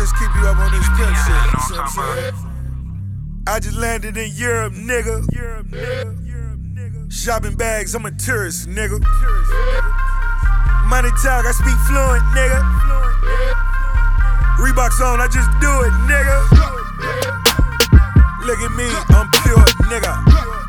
just keep you up on this pimp shit. You see what I'm saying? I just landed in Europe, nigga. Shopping bags, I'm a tourist, nigga. Money talk, I speak fluent, nigga. Reeboks on, I just do it, nigga. Look at me, I'm pure, nigga.